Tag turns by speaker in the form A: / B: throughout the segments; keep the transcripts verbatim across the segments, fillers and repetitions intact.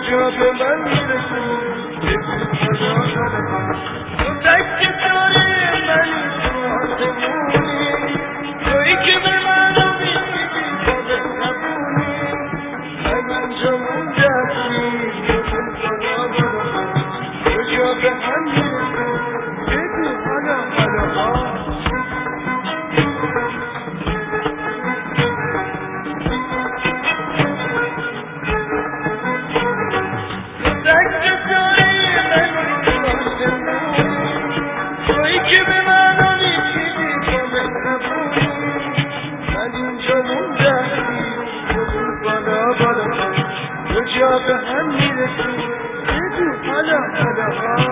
A: کجا به من میرسی بگو حالا حالا تو تک تاره منی تو آسمونی تویی که به من رو میگیدی تا به نبونی من اینجا مونده هستی بگو حالا حالا کجا به هم میرسی بگو حالا حالا کجا به هم میرسی بگو حالا حالا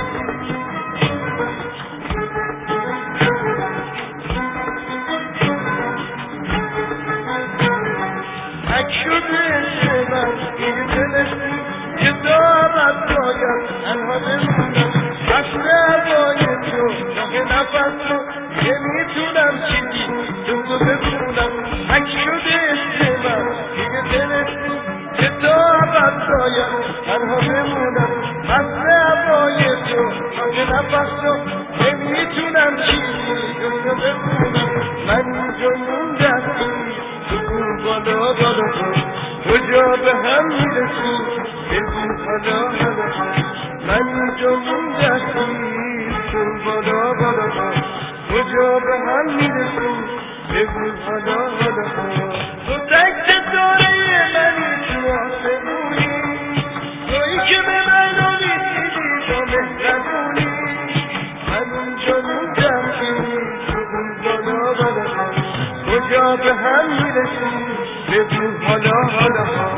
A: تک شده عشق من دیگه دلشی که دارد باید تنها بمونم اصل هوای تو راه نفس رو نمیتونم چیزی تو تو بخونم تک شده عشق من دیگه دلشی که دارد باید تنها بمونم اصل هوای تو راه نفس رو نمیتونم چیزی تو تو بخونم من اینجا موندم بالا بالا کجا به هم میرسی بگو حالا حالا من اینجا مونده‌ام تو بالا بالا کجا به هم میرسی بگو حالا حالا تو تک ستاره منی تو آسمونی تویی که به من رو میدیدی با مهربونی من اینجا مونده‌ام تو بالا بالا کجا به هم میرسی بگو حالا حالا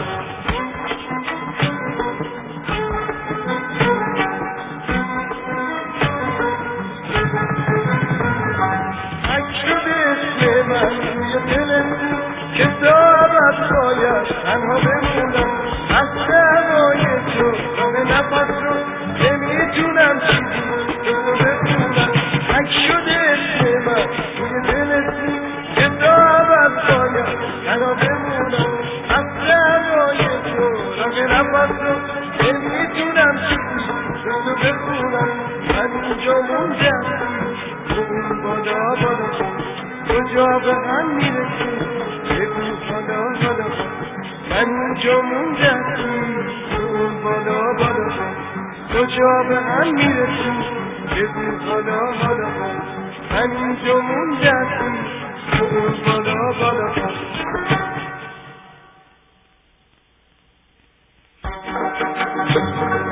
A: تک شده اسم من توی دلم که دارد باید تنها بمونم اصل هوای تو راه نفس رو نمیتونم چیزی تو بخونم تک شده اسم من توی دلم که دارد باید تنها بمونم اصل هوای تو راه نفس رو نمیتونم چیزی تو بخونم من اینجا موندم تو اون بالا بالا کجا به هم میرسی بگو حالا حالا من اینجا موندم تو اون بالا بالا کجا به هم میرسی بگو حالا حالا من اینجا موندم تو اون بالا بالا Thank you.